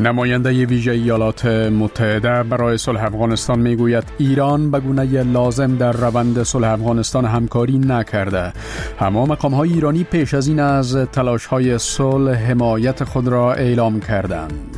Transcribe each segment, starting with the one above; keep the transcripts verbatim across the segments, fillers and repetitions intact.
نماینده ویژه ایالات متحده برای صلح افغانستان میگوید ایران به گونه لازم در روند صلح افغانستان همکاری نکرده. اما مقام‌های ایرانی پیش از این از تلاش‌های صلح حمایت خود را اعلام کردند.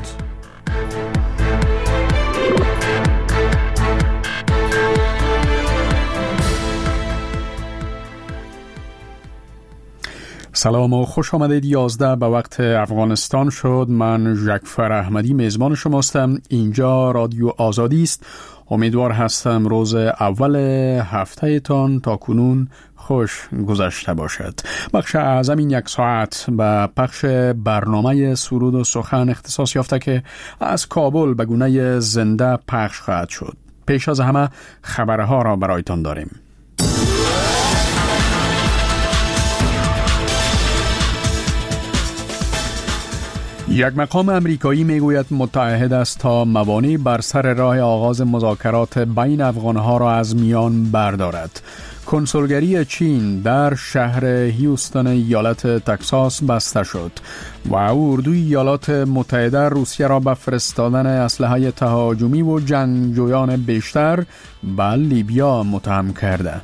سلام و خوش آمدید. یازده به وقت افغانستان شد. من ژکفر احمدی میزبان شماستم. اینجا رادیو آزادی است. امیدوار هستم روز اول هفته تان تا کنون خوش گذشته باشد. بخش اعظم این یک ساعت به پخش برنامه سرود و سخن اختصاص یافته که از کابل به گونه زنده پخش خواهد شد. پیش از همه خبرها را برایتان داریم. یک مقام امریکایی میگوید متعهد است تا موانع بر سر راه آغاز مذاکرات بین افغانها را از میان بردارد. کنسولگری چین در شهر هیوستن ایالت تگزاس بسته شد و اردوی ایالات متحده روسیه را به فرستادن اسلحه تهاجمی و جنگجویان بیشتر به لیبیا متهم کرده.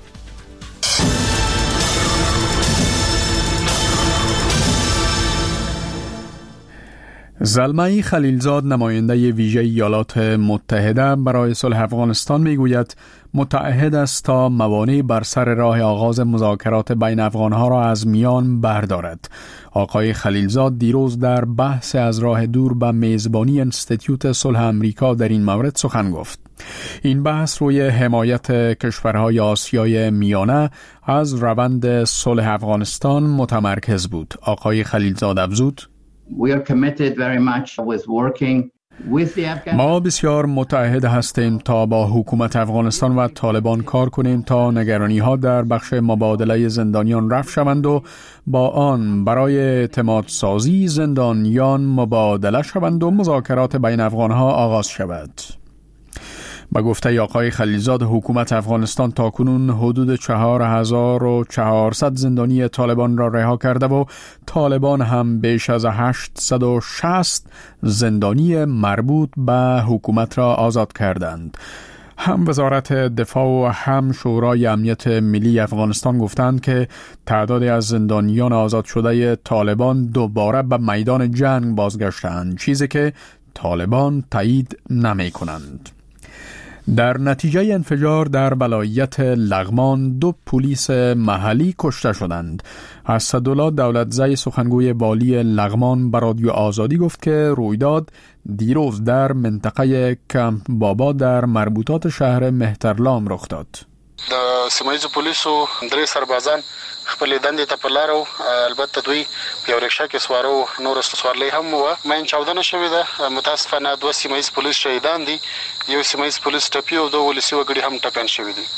زلمه خلیلزاد نماینده ویژه ایالات متحده برای صلح افغانستان میگوید متعهد است تا موانع بر سر راه آغاز مذاکرات بین افغانها را از میان بردارد. آقای خلیلزاد دیروز در بحث از راه دور به میزبانی انستیتیوت صلح امریکا در این مورد سخن گفت. این بحث روی حمایت کشورهای آسیای میانه از روند صلح افغانستان متمرکز بود. آقای خلیلزاد افزود: We are committed very much with working with the Afghan... ما بسیار متعهد هستیم تا با حکومت افغانستان و طالبان کار کنیم تا نگرانی ها در بخش مبادله زندانیان رفع شوند و با آن برای اعتماد سازی زندانیان مبادله شوند و مذاکرات بین افغان ها آغاز شود. با گفته آقای خلیلزاد حکومت افغانستان تاکنون حدود چهار هزار و چهارصد زندانی طالبان را رها کرده و طالبان هم بیش از هشتصد و شصت زندانی مربوط به حکومت را آزاد کردند. هم وزارت دفاع و هم شورای امنیت ملی افغانستان گفتند که تعدادی از زندانیان آزاد شده طالبان دوباره به میدان جنگ بازگشتند، چیزی که طالبان تایید نمی کنند. در نتیجه انفجار در ولایت لغمان دو پلیس محلی کشته شدند. اسدالله دولتزی سخنگوی والی لغمان به رادیو آزادی گفت که رویداد دیروز در منطقه کمپ بابا در مربوطات شهر مهترلام رخ داد. د سیمایي پولیسو درې سربازان خپل دندې ته په لارو البته دوی په یو رکشا کې سوارو نور سوارلې هم و مین چاودنه شوې ده. متاسفانه دوه سیمایي پولیس شهیدان دي، یو سیمایي پولیس ټپي او دوه ولسی وګړي هم ټپیان شوي دي.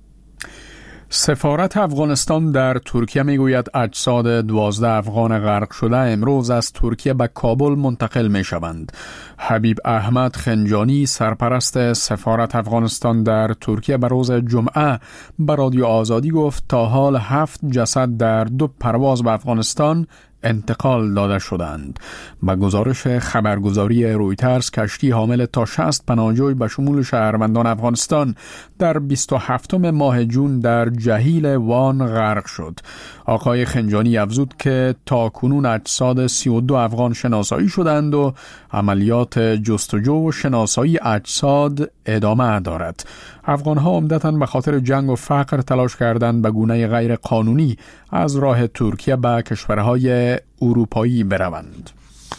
سفارت افغانستان در ترکیه میگوید اجساد دوازده افغان غرق شده امروز از ترکیه به کابل منتقل می شوند. حبیب احمد خنجانی سرپرست سفارت افغانستان در ترکیه به روز جمعه به رادیو آزادی گفت تا حال هفت جسد در دو پرواز به افغانستان انتقال داده شدند. با گزارش خبرگزاری رویترز کشتی حامل تا شصت پناهجوی به شمول شهروندان افغانستان در بیست و هفتم ماه جون در جهیل وان غرق شد. آقای خنجانی افزود که تا کنون اجساد سی و دو افغان شناسایی شدند و عملیات جستجو و شناسایی اجساد ادامه دارد. افغان‌ها عمدتاً به خاطر جنگ و فقر تلاش کردند به گونه غیر قانونی از راه ترکیه به کشورهای اروپایی بروند.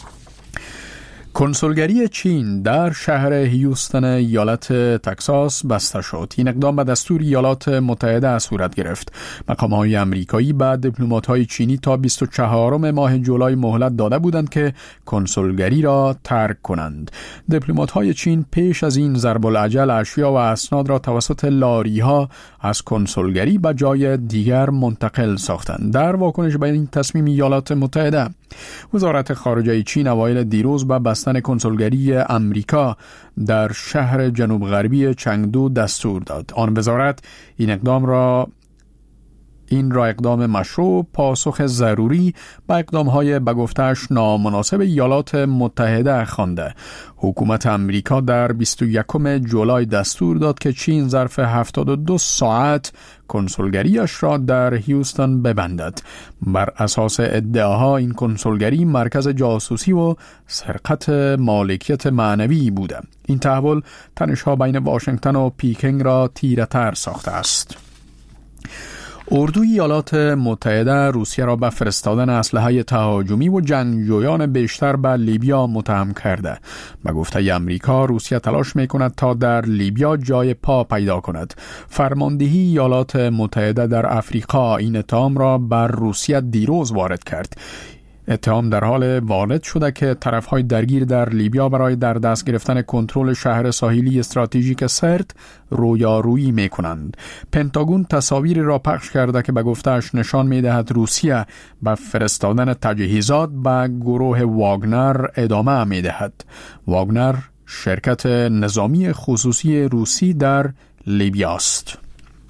کنسولگری چین در شهر هیوستن ایالت تگزاس بسته شد. این اقدام به دستور ایالات متحده صورت گرفت. مقام‌های آمریکایی به دیپلمات‌های چینی تا بیست و چهارم ماه جولای مهلت داده بودند که کنسولگری را ترک کنند. دیپلمات‌های چین پیش از این ضرب العجل اشیا و اسناد را توسط لاری‌ها از کنسولگری به جای دیگر منتقل ساختند. در واکنش به این تصمیم ایالات متحده، وزارت خارجه چین اوایل دیروز به بستن کنسولگری امریکا در شهر جنوب غربی چنگدو دستور داد. آن وزارت این اقدام را این را اقدام مشروع پاسخ ضروری به اقدام‌های به گفته‌اش نامناسب ایالات متحده خوانده. حکومت امریکا در بیست و یکم جولای دستور داد که چین ظرف هفتاد و دو ساعت کنسولگریش را در هیوستن ببندد. بر اساس ادعاها این کنسولگری مرکز جاسوسی و سرقت مالکیت معنوی بوده. این تحول تنش‌ها بین واشنگتن و پیکینگ را تیره‌تر ساخته است. اردوی ایالات متحده روسیه را به فرستادن اسلحه تهاجمی و جنگجویان بیشتر به لیبیا متهم کرده. به گفته امریکا روسیه تلاش میکند تا در لیبیا جای پا پیدا کند. فرماندهی ایالات متحده در افریقا این اتهام را بر روسیه دیروز وارد کرد. اتهام در حال وارد شده که طرف‌های درگیر در لیبیا برای در دست گرفتن کنترل شهر ساحلی استراتژیک سرت رویارویی می‌کنند. پنتاگون تصاویری را پخش کرده که به گفته‌اش نشان می‌دهد روسیه به فرستادن تجهیزات به گروه واگنر ادامه می‌دهد. واگنر شرکت نظامی خصوصی روسی در لیبیا است.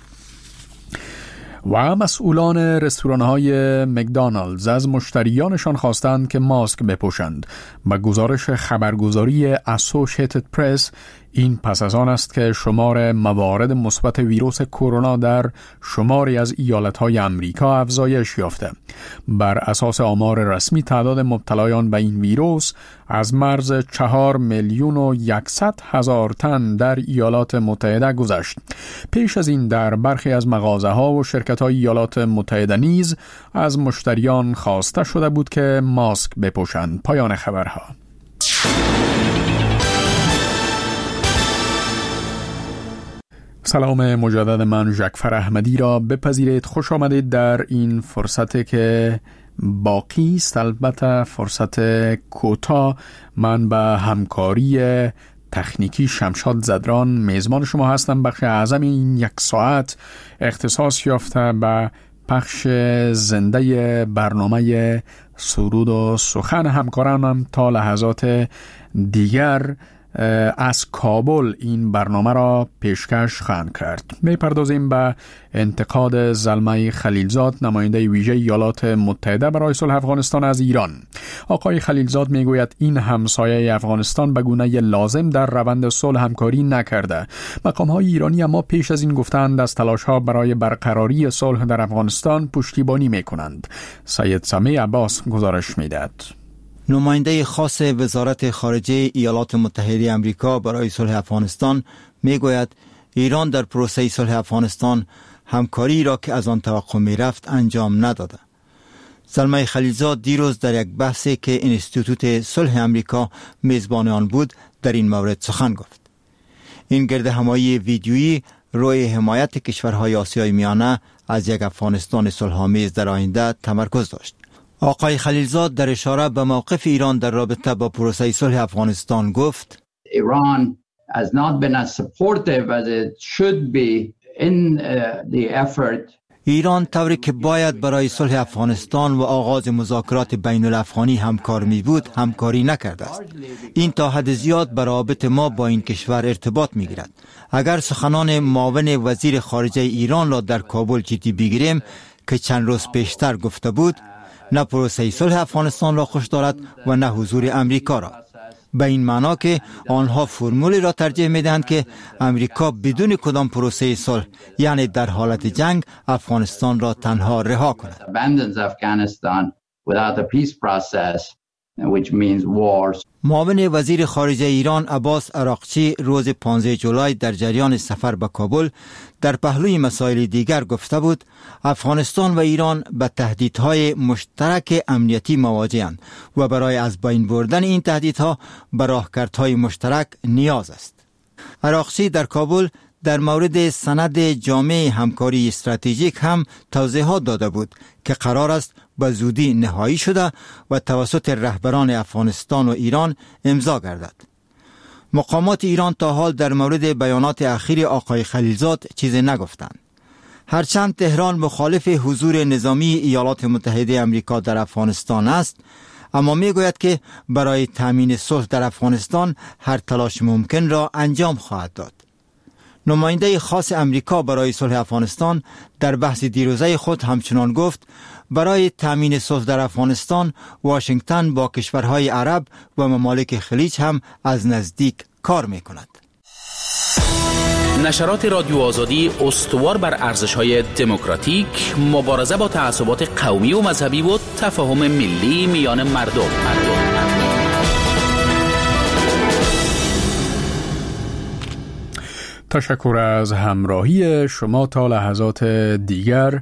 و مسئولان رستوران‌های مکدونالدز از مشتریانشان خواستند که ماسک بپوشند. به گزارش خبرگزاری اسوشیتد پرس، این پس از آن است که شمار موارد مثبت ویروس کرونا در شماری از ایالت‌های امریکا افزایش یافته. بر اساس آمار رسمی تعداد مبتلایان به این ویروس از مرز چهار میلیون و یکصد هزار تن در ایالات متحده گذشت. پیش از این در برخی از مغازه‌ها و شرکت‌های ایالات متحده نیز از مشتریان خواسته شده بود که ماسک بپوشند. پایان خبرها. سلام مجدد، من ژکفر احمدی را بپذیرید. خوش آمدید در این فرصت که باقی است، البته فرصت کوتاه. من به همکاری تکنیکی شمشاد زدران میزبان شما هستم. بخش اعظم این یک ساعت اختصاص یافته به پخش زنده برنامه سرود و سخن همکارانم. تا لحظات دیگر از کابل این برنامه را پیشکش خواهند کرد. میپردازیم به انتقاد زلمه خلیلزاد، نماینده ویژه ایالات متحده برای صلح افغانستان از ایران. آقای خلیلزاد میگوید این همسایه افغانستان به گونه لازم در روند صلح همکاری نکرده. مقام‌های ایرانی اما پیش از این گفتند از تلاش‌ها برای برقراری صلح در افغانستان پشتیبانی میکنند. سید سمیع عباس گزارش میدهد. نماینده خاص وزارت خارجه ایالات متحده آمریکا برای صلح افغانستان میگوید ایران در پروسه صلح افغانستان همکاری را که از آن توقع می رفت انجام نداده. زلمه خلیلزاد دیروز در یک بحثی که انستیتوت صلح آمریکا میزبان آن بود در این مورد سخن گفت. این گردهمایی ویدیویی روی حمایت کشورهای آسیای میانه از یک افغانستان صلح‌آمیز در آینده تمرکز داشت. آقای خلیلزاد در اشاره به موقف ایران در رابطه با پروسه صلح افغانستان گفت: Iran has not been as supportive as it should be in uh, the effort. ایران طوری که باید برای صلح افغانستان و آغاز مذاکرات بین الافغانی همکار می بود همکاری نکرده است. این تا حد زیاد به روابط ما با این کشور ارتباط می گیرد. اگر سخنان معاون وزیر خارجه ایران را در کابل جدی بگیریم که چند روز پیشتر گفته بود نه پروسه صلح افغانستان را خوش دارد و نه حضور امریکا را، به این معنا که آنها فرمولی را ترجیح میدهند که امریکا بدون کدام پروسه صلح، یعنی در حالت جنگ، افغانستان را تنها رها کند. which means wars. معاون وزیر خارجه ایران عباس عراقچی روز پانزده جولای در جریان سفر به کابل در پهلوی مسائل دیگر گفته بود افغانستان و ایران به تهدیدهای مشترک امنیتی مواجه‌اند و برای از بین بردن این تهدیدها به راهکردهای مشترک نیاز است. عراقچی در کابل در مورد سند جامع همکاری استراتژیک هم توضیحات داده بود که قرار است به زودی نهایی شده و توسط رهبران افغانستان و ایران امضا گردد. مقامات ایران تا حال در مورد بیانات اخیر آقای خلیلزاد چیزی نگفتند. هرچند تهران مخالف حضور نظامی ایالات متحده آمریکا در افغانستان است، اما میگوید که برای تامین صلح در افغانستان هر تلاش ممکن را انجام خواهد داد. نماینده خاص امریکا برای صلح افغانستان در بحث دیروزه خود همچنان گفت برای تامین صلح در افغانستان واشنگتن با کشورهای عرب و ممالک خلیج هم از نزدیک کار می‌کند. نشرات رادیو آزادی استوار بر ارزش‌های دموکراتیک، مبارزه با تعصبات قومی و مذهبی و تفاهم ملی میان مردم. تشکر از همراهی شما. تا لحظات دیگر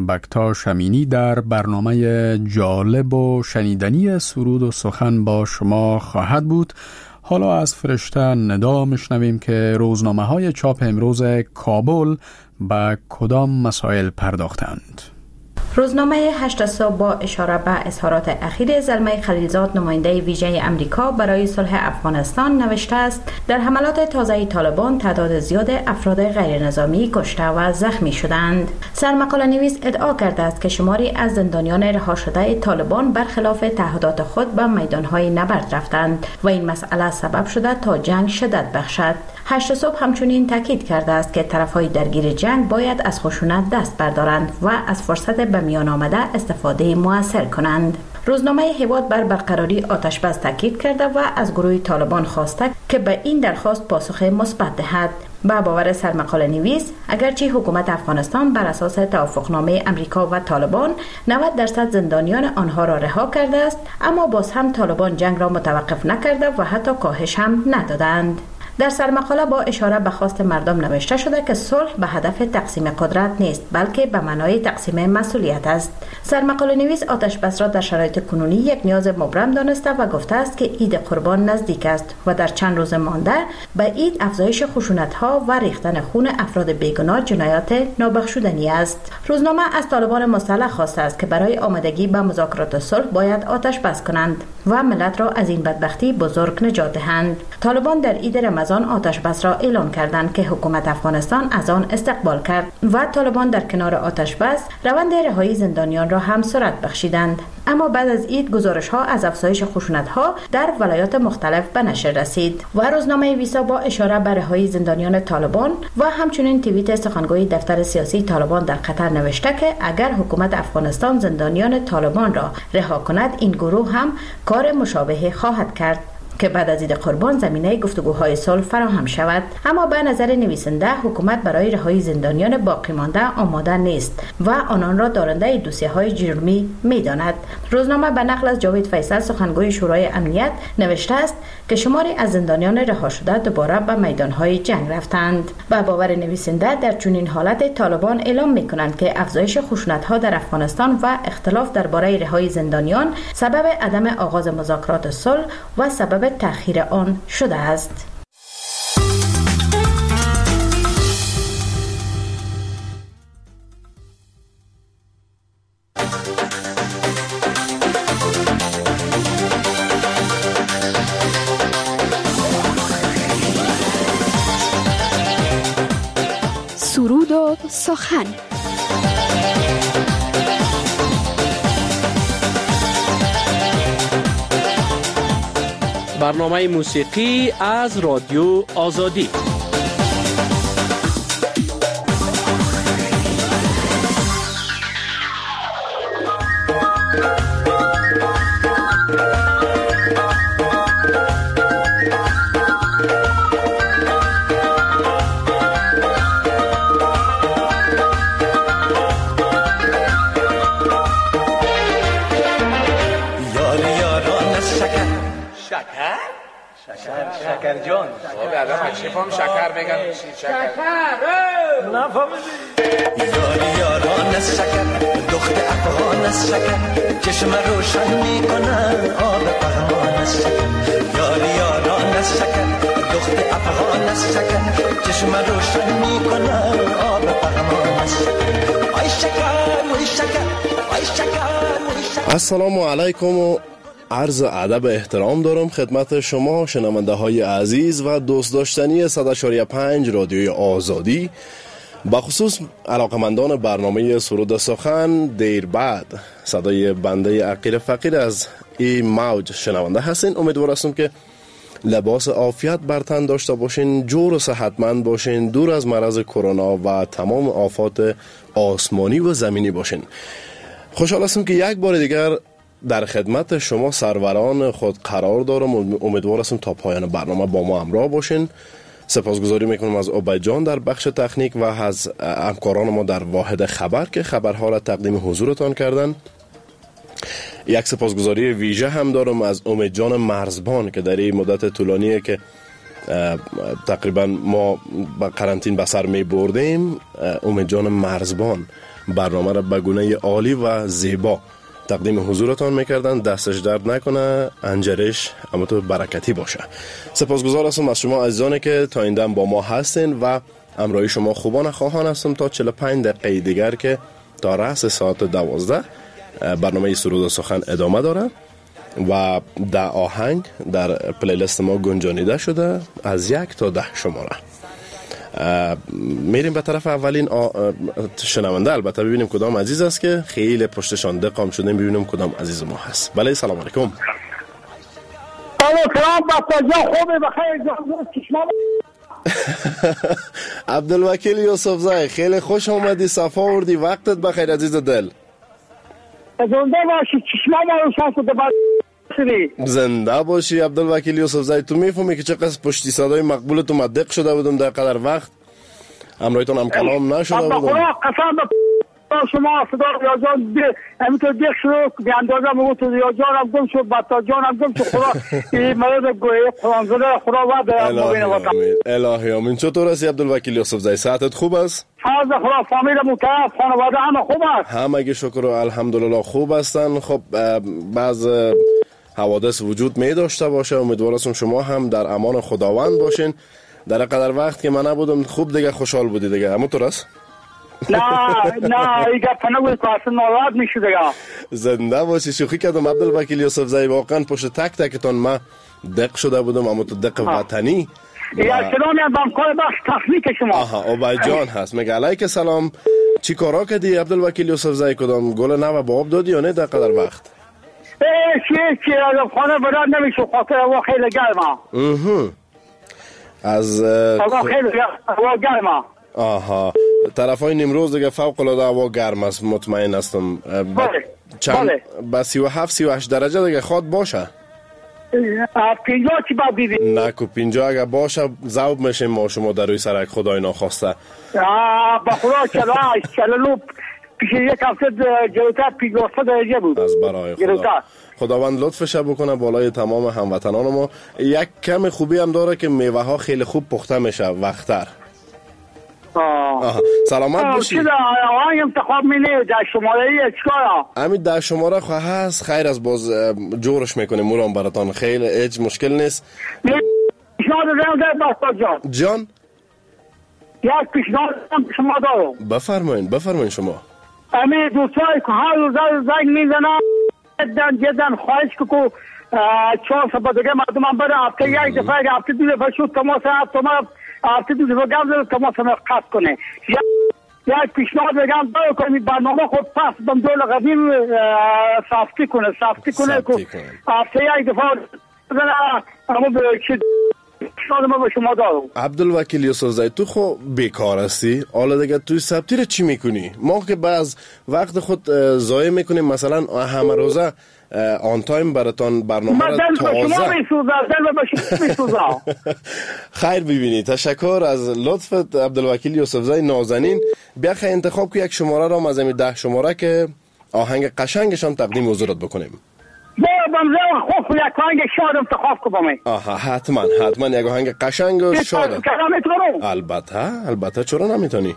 بکتاش امینی در برنامه جالب و شنیدنی سرود و سخن با شما خواهد بود. حالا از فرشته ندا میشنویم که روزنامه های چاپ امروز کابل به کدام مسائل پرداختند. روزنامه هشت صبح با اشاره به اظهارات اخیر زلمه خلیلزاد نماینده ویژه امریکا برای صلح افغانستان نوشته است در حملات تازه طالبان تعداد زیاد افراد غیر نظامی کشته و زخمی شدند. سرمقاله نویس ادعا کرده است که شماری از زندانیان رها شده طالبان برخلاف تعهدات خود به میدانهای نبرد رفتند و این مسئله سبب شده تا جنگ شدت بخشد. هشت صبح همچنین تاکید کرده است که طرفهای درگیر جنگ باید از خشونت دست بردارند و از فرصت به میان آمده استفاده موثر کنند. روزنامه هواد بر برقراری آتش بس تاکید کرده و از گروه طالبان خواسته که به این درخواست پاسخ مثبت دهد. با باور سرمقاله نویس اگرچه حکومت افغانستان بر اساس توافقنامه امریکا و طالبان نود درصد زندانیان آنها را رها کرده است، اما باز هم طالبان جنگ را متوقف نکرده و حتی کاهش هم ندادند. در سرمقاله با اشاره به خواست مردم نوشته شده که صلح به هدف تقسیم قدرت نیست بلکه به معنای تقسیم مسئولیت است. سرمقاله نویس آتش بس را در شرایط کنونی یک نیاز مبرم دانسته و گفته است که عید قربان نزدیک است و در چند روز مانده به عید افزایش خشونت‌ها و ریختن خون افراد بیگناه جنایات نابخشودنی است. روزنامه از طالبان مسلح خواسته است که برای آمادگی به مذاکرات صلح باید آتش بس کنند و ملت را از این بدبختی بزرگ نجات دهند. طالبان در عید رمضان آتش بس را اعلان کردند که حکومت افغانستان از آن استقبال کرد و طالبان در کنار آتش بس روند رهایی زندانیان را هم سرعت بخشیدند. اما بعد از عید گزارش ها از افزایش خشونت ها در ولایات مختلف به نشر رسید و روزنامه ویسا با اشاره به رهایی زندانیان طالبان و همچنین توییت سخنگوی دفتر سیاسی طالبان در قطر نوشته که اگر حکومت افغانستان زندانیان طالبان را رها کند این گروه هم کار مشابه خواهد کرد که بعد از عید قربان زمینه گفتگوهای صلح فراهم شود. اما به نظر نویسنده حکومت برای رهایی زندانیان باقی مانده آماده نیست و آنان را دارنده دوسیه‌های جرمی می‌داند. روزنامه به نقل از جاوید فیصل سخنگوی شورای امنیت نوشته است که شماری از زندانیان رها شده دوباره به میدان‌های جنگ رفتند. به باور نویسنده در چنین حالت طالبان اعلام می‌کنند که افزایش خشونت‌ها در افغانستان و اختلاف درباره رهایی زندانیان سبب عدم آغاز مذاکرات صلح و سبب تأخیر آن شده است. سرود و سخن. برنامه موسیقی از رادیو آزادی. شکر جان آدم شفام شکر بگن شکر نفهمیدی یاری یاران از شکر دخت افغان از شکر چشم روشن میکنن آب پهلوان از شکر یاری یاران از شکر دخت افغان از شکر چشم روشن میکنن آب پهلوان از شکر آی شکر وای شکر آی شکر وای شکر. السلام علیکم و عرض ادب احترام دارم خدمت شما شنونده های عزیز و دوست داشتنی صد و چهار و پنج رادیوی آزادی، بخصوص علاقمندان برنامه سرود سخن. دیر بعد صدای بنده عقیل فقیر از این موج شنونده هستین. امیدوار هستم که لباس عافیت بر تن داشته باشین، جور و صحتمند باشین، دور از مرض کرونا و تمام آفات آسمانی و زمینی باشین. خوشحال هستم که یک بار دیگر در خدمت شما سروران خود قرار دارم و امیدوار هستم تا پایان برنامه با ما همراه باشین. سپاسگزاری میکنم از عبید جان در بخش تکنیک و از همکاران ما در واحد خبر که خبرها را تقدیم حضورتان کردن. یک سپاسگزاری ویژه هم دارم از امید جان مرزبان که در این مدت طولانیه که تقریبا ما با قرنطین به سر می بردیم، امید جان مرزبان برنامه را به گونه عالی و زیبا تقدیم حضورتان میکردن. دستش درد نکنه، انجرش اما تو برکتی باشه. سپاسگزار هستم از شما عزیزانی که تا این دم با ما هستین و همراهی شما خوبان خواهان هستم تا چهل و پنج دقیقه دیگر که تا رأس ساعت دوازده برنامه سرود و سخن ادامه داره و ده آهنگ در پلیلیست ما گنجانیده شده از یک تا ده شماره. میریم به طرف اولین شنونده، البته ببینیم کدام عزیز است که خیلی پشتشان دقام شدیم، ببینیم کدام عزیز ما هست. بله سلام علیکم. سلام بابا، خوبه بخیر جان چشما. عبدالوکیل یوسف زای، خیلی خوش آمدی، صفا آوردی، وقتت بخیر عزیز دل. زنده باشی، چشما ما رو شانس ده بعد زنده باشی عبدالوکیل یوسف زای. تو میفهمی که چقدر پشتی صدای مقبول تو مدق شده بودم در قدر وقت همراهیتون هم کلام نشده بودم. خدا قسم به شما صدا ریاضان همینطور دیخ شد به اندازه مگو تو ریاضان هم گم شد بطا جان هم گم شد. خدا این مرد گویه قرآن زده خدا وعده مبین وطن. الهی آمین. چطور هستی عبدالوکیل یوسف زای؟ صحتت خوب است؟ فضل خدا، فامیل متعب، خانواده همه خوب است؟ همه شکر و الحمدلله خوب هستن. خب بعض حوادث وجود می داشته باشه، امیدوارم شما هم در امان خداوند باشین. در قدر وقت که من نبودم خوب دیگه خوشحال بودی دیگه، همونطور است؟ نه نه ایگه پنوی که اصلا ناراحت میشه دیگه. زنده باشی. شوخی کردم عبدالوکیل یوسف زای، واقعا پشت تک تکتون ما دق شده بودم، اما تو دق وطنی. یا سلامی هم بامکار بخش تخلیق شما. آها عبید جان هست. میگه علیک سلام، چی کارا کردی عبدالوکیل یوسف زای؟ کدام گل نو با آب دادی یا نه در قدر وقت؟ ای چی چی از خانه براد نمیشه، خاطر هوا خیلی گرمه. اها از هوا خیلی هوا گرمه. آها طرف های نمروز دیگه فوق العاده هوا گرم است، مطمئن هستم. بله بله با سی و هفت سی و هشت درجه دیگه خواد باشه. پینجا چی باید بیدی؟ نه که پینجا اگه باشه ذوب میشیم ما شما در روی سرک، خدای ناخواسته. با خدا چلا چلالو پیش یک هفته جلوتر پینجا درجه بود. از برای خدا خداوند لطفش بکنه بالای تمام هموطنان ما. یک کم خوبی هم داره که میوه ها خیلی خوب پخته میشه وقتر. آه. سلامت باشی. چرا آهنگ انتخاب می‌کنی در شماره چیکارا؟ همین در شماره خو هست، خیر از باز جورش میکنیم مورام براتون، خیلی هیچ مشکل نیست. پیشنهاد دارم در بستا جان. جان یک پیشنهاد شما دارم. بفرمایید بفرمایید شما. همین دوستای که هر روز زنگ میزنن جدا جدا خواهش که چهار سبا دیگه مردم هم بره هفته یک دفعه هفته دو دفعه شد تماس هفته ما هفته دو دفعه گم زده تماس هم قصد کنه. یک پیشنهاد بگم باید کنید برنامه خود پس بم دول قدیم صافتی کنه صافتی کنه که هفته یک دفعه بزنه اما به چی پیشنهاد ما به شما دارم. عبدالوکیل یوسف زای، تو خو بیکار هستی، حالا دیگه توی ثبتی رو چی میکنی؟ ما که بعض وقت خود ضایع میکنیم، مثلا همه روزه آن تایم براتون برنامه را تازه خیر ببینی. تشکر از لطفت عبدالوکیل یوسف زای نازنین. بیا خیلی انتخاب که یک شماره را از این ده شماره که آهنگ قشنگشان تقدیم حضورت بکنیم. بمزه خوب یک آهنگ شاد انتخاب کنم. آها حتما حتما یک آهنگ قشنگ و شاد. البته البته چرا نمیتونی؟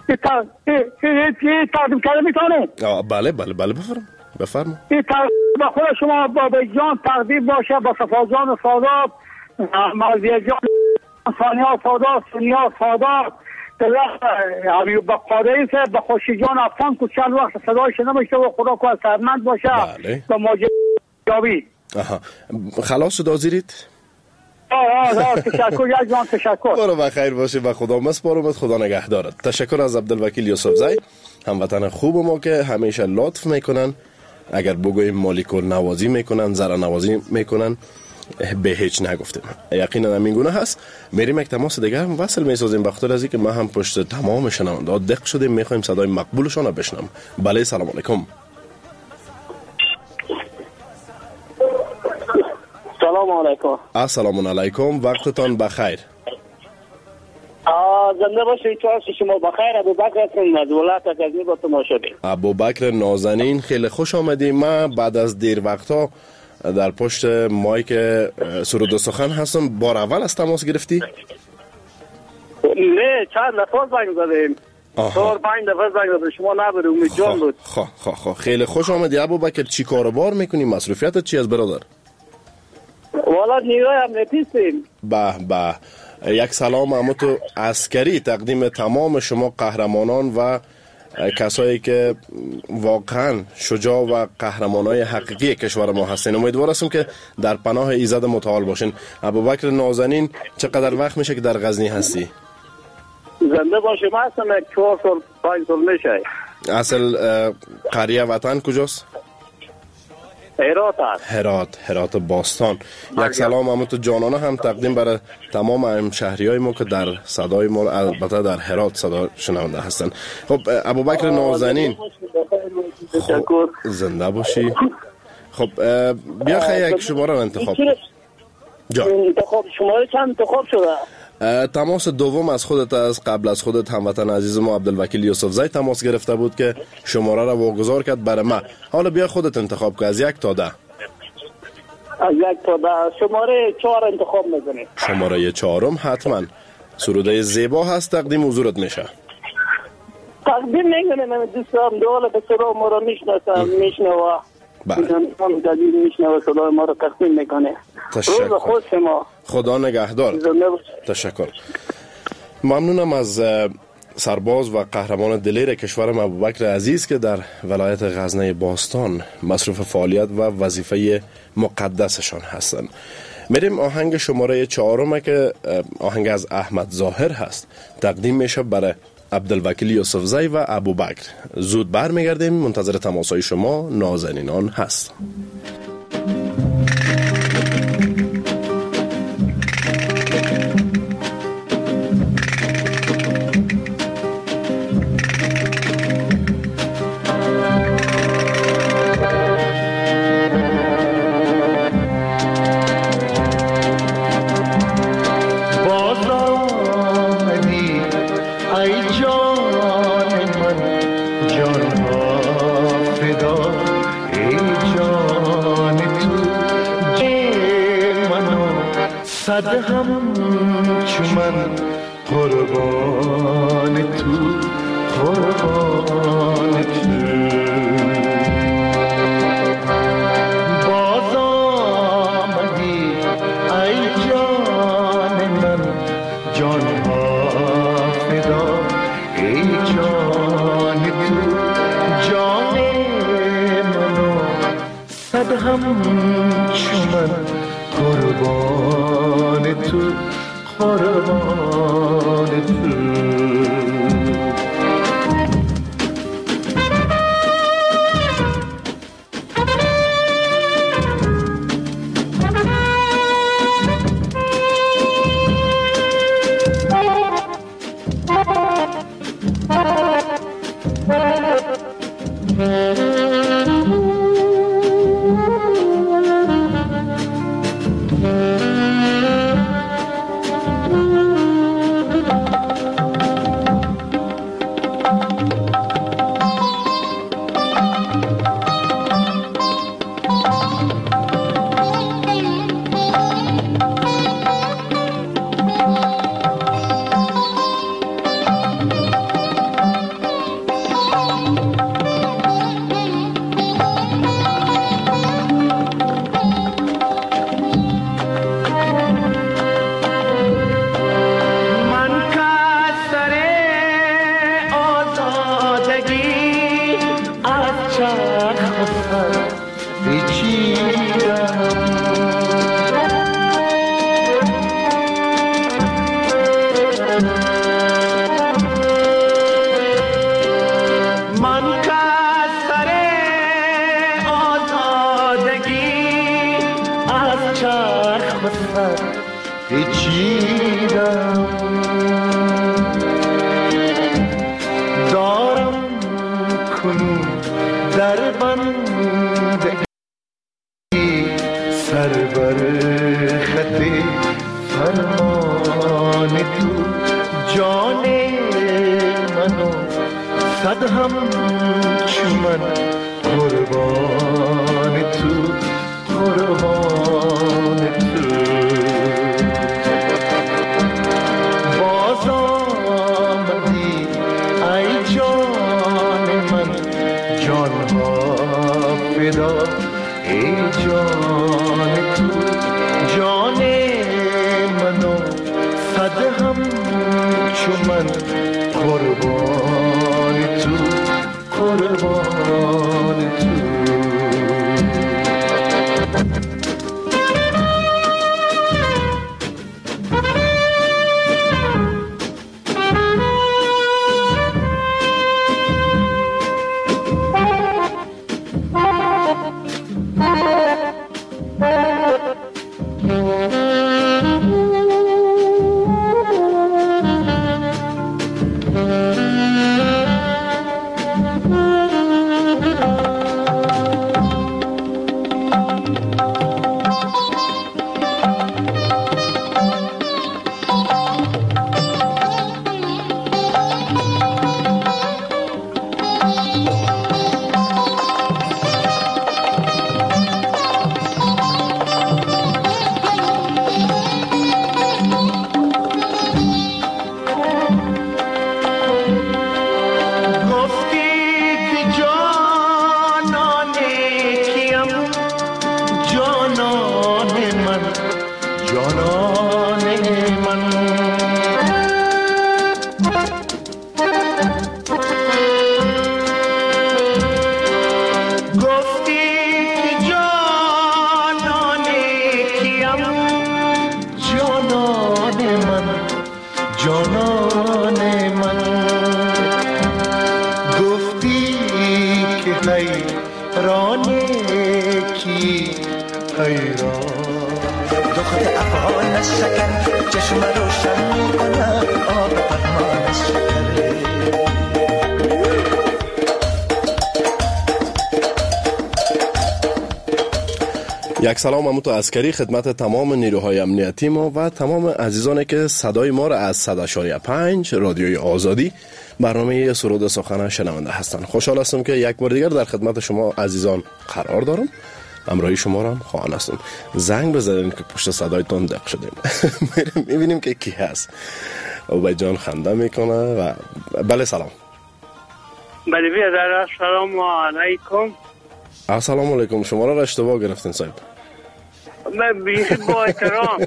تقدیم کردن میتونم. بله بله بله بفرم بفرما. این با خود شما با جان تقدیم باشه، با صفا جان سادات، مرزیه جان ثانیه سادات، سنیا سادات، حبیب بقادری سے با خوشی جان افغان کو چند وقت صدایش نمیشه و خدا کو سرمند باشه. بله. با ماجراجویی. آها خلاص شد حاضرید؟ آه آه تشکر یک جان تشکر. برو بخیر باشه و خدا مسپارمت، خدا نگهدارت. تشکر از عبدالوکیل یوسف زای، هموطن خوب ما که همیشه لطف میکنن، اگر بگویم مالیکول نوازی میکنن، زره نوازی میکنن به هیچ نگفتیم. یقینا همین گونه هست. میریم یک تماس دیگر وصل میسازیم، بخاطر از اینکه ما هم پشت تمام شنونده دق شدیم، میخوایم صدای مقبولشان رو بشنویم. بله سلام علیکم. سلام علیکم. السلام علیکم، وقتتان بخیر. زنده باشید، چهار شما بخیر. ابوبکر هستم از ولایت غزنی با شما شدیم. ابوبکر نازنین خیلی خوش آمدید. ما بعد از دیر وقتا در پشت مایک سرود و سخن هستم. بار اول از تماس گرفتی؟ نه، چند دفعه زنگ زدیم. چهار پنج دفعه زنگ زدیم، شما نبودید، امید جان بود. خب خب خب خیلی خوش آمدی ابوبکر. چی کاروبار میکنی؟ مصروفیتت چی است برادر؟ والا نیروی امنیتی هستیم. به به. یک سلام امتو عسکری تقدیم تمام شما قهرمانان و کسایی که واقعا شجاع و قهرمانای حقیقی کشور ما هستین. امیدوار هستم که در پناه ایزد متعال باشین. ابوبکر نازنین چقدر وقت میشه که در غزنی هستی؟ زنده باشی، من هستم یک چهار سال پنج سال میشه. اصل قریه وطن کجاست؟ هرات هست. هرات، هرات باستان. یک سلام امتو جانانه هم تقدیم برای تمام هم شهری های ما که در صدای ما البته در هرات صدا شنونده هستن. خب ابوبکر نازنین خب زنده باشی. خب بیا خیلی یک شماره رو انتخاب کن. جان انتخاب شماره چند انتخاب شده؟ تماس دوم از خودت از قبل از خودت هموطن عزیز ما عبدالوکیل یوسفزی تماس گرفته بود که شماره را واگذار کرد برای ما. حالا بیا خودت انتخاب کن از یک تا ده. از یک تا ده شماره چهار انتخاب میکنی. شماره چهارم حتما سروده زیبا هست، تقدیم حضورت میشه. تقدیم میکنه. من دوستم دوله به سرا ما را میشناسم، میشنوه میشنوه صدای ما را تقدیم میکنه. تشکر. خود شما. خدا نگهدار. تشکر. ممنونم از سرباز و قهرمان دلیر کشورم ابوبکر عزیز که در ولایت غزنی باستان مصروف فعالیت و وظیفه مقدسشان هستند. میریم آهنگ شماره چهارم که آهنگ از احمد ظاهر هست، تقدیم میشه برای عبدالوکیل یوسفزی و ابوبکر. زود برمیگردیم. منتظر تماسهای شما نازنینان هست. هم چمن قربان تو، قربان تو. باز آمدی ای جان من، جان ها فدا ای جان تو. جان منو صد هم چمن قربان تو، قربان تو. صد هم چون من قربان تو قربان تو باز آمدی ای جان من جان ها فدا ای جان تو جان منو صد هم چون من قربان تو قربان تو یک سلام همونطور عسکری خدمت تمام نیروهای امنیتی ما و تمام عزیزانی که صدای ما را از صد و شش پنج رادیوی آزادی برنامه سرود سخن شنونده هستند. خوشحال هستم که یک بار دیگر در خدمت شما عزیزان قرار دارم. همراهی شما را هم خواهان هستم. زنگ بزنید که پشت صدایتون دق شدیم. میبینیم که کی هست. اوبای جان خنده میکنه و بله سلام. بله بیادر السلام علیکم. السلام علیکم. شما را اشتباه گرفتین صاحب. من بیشتر با احترام.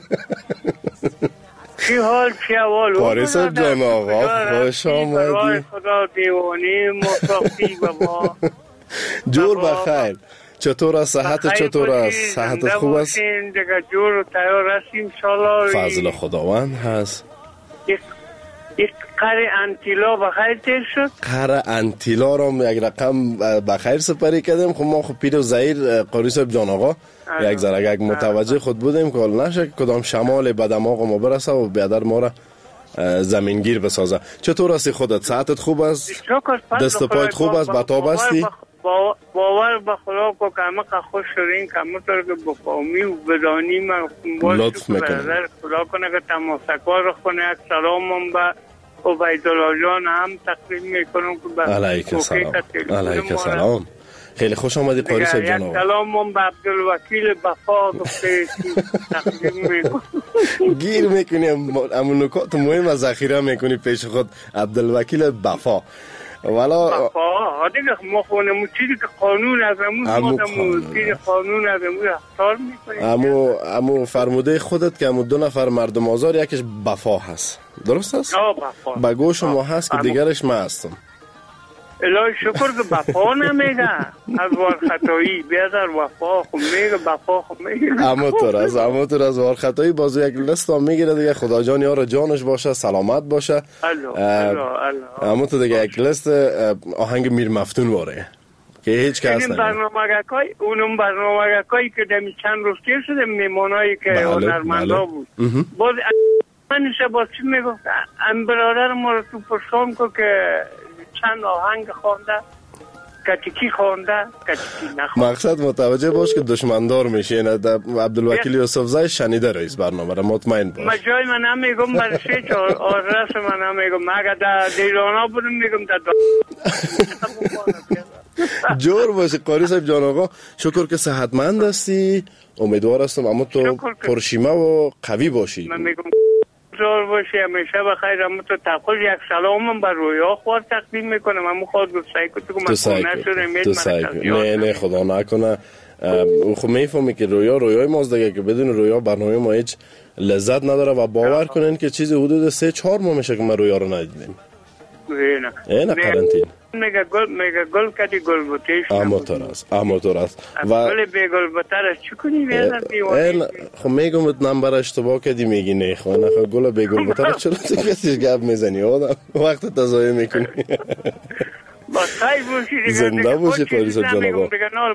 چی حال چی احوال؟ پاریس جان آقا خوش آمدی. خدا دیوانی مصطفی بابا. جور بخیر. چطور است؟ صحت چطور است؟ صحت خوب است؟ دیگه جور و تیار هستیم انشالله. فضل خداوند هست. یک قره انتیلا بخیر تیر شد؟ قره انتیلا را یک رقم بخیر سپری کردیم. خب ما خب پیر و زهیر قاری صاحب جان آقا یک ذره یک متوجه خود بودیم که نشه کدام شمال به دماغ ما برسه و بیادر ما را زمینگیر بسازه. چطور هستی خودت؟ صحتت خوب است؟ دست پایت خوب است؟ بتاب هستی؟ باور به خدا کو که خوش شدین که همونطور که بفهمی و بدانی من لطف میکنم خدا کنه که تماسکار رو خونه یک سلامم به عبیدالله جان هم تقدیم میکنم که به علیک سلام علیک سلام. خیلی خوش آمدی قاری صاحب جان. یک سلامم به عبدالوکیل بفا گفته تقدیم میکنم. گیر میکنی همون نکات مهم از ذخیره میکنی پیش خود عبدالوکیل بفا. والا بفا دیگه ما خونمون چیزی که قانون از همون چیزی قانون از همون اختار میکنیم. امو امو فرموده خودت که امو دو نفر مردم آزار یکیش بفا هست درست است؟ آه بفا. با گوش ما هست که دیگرش من هستم. الهی شکر که بفا نمیگه از وار خطایی بیادر وفا خب میگه بفا خب میگه اما طور از اما طور از وار خطایی بازو یک لست هم میگیره دیگه خدا جان یار جانش باشه سلامت باشه. اما تو دیگه یک لست آهنگ میر مفتون واره که هیچ کس نمیده. این برنامه‌گاکای اونم برنامه‌گاکایی که دمی چند روز تیر شده میمونایی که هنرمندا بود باز منش باز چی میگفت ام برادر ما رو تو پرسان کو که چند آهنگ خوانده کتیکی خونده کتیکی نخونده. مقصد متوجه باش که دشمندار میشه. عبدالوکیل یوسفزای شنیده رئیس برنامه را، مطمئن باش. ما جای من هم میگم برای سه چهار آدرس من هم میگم، مگه در دیرانا بودم میگم در جور باشه قاری صاحب جان آقا. شکر که صحتمند هستی، امیدوار هستم اما تو پرشیمه و قوی باشی. من میگم زور باشی، همیشه بخیر. اما تو تقول یک سلامم بر رویا خوار تقدیم میکنم. اما خود گفتایی که تو من خونه شده تو سعی کن. نه نه خدا نکنه. خب میفهمی که رویا رویای ماست دیگه، که بدون رویا برنامه ما هیچ لذت نداره و باور کنین که چیزی حدود سه چهار ماه میشه که ما رویا رو ندیدیم. نه نه قرنطینه میگه گل میگه گل کدی گل بوتیش اماتور است اماتور است و گل به گل بوترش چی کنی بیادر دیوانی. خب میگم ات نمبر اشتباه کردی میگی نه خو نه خو گل به گل بوترش چرا تو کسی گپ میزنی آدم وقت تضایع میکنی. با خیر باشی دیگه، زنده باشی قاری صاحب جان آقا.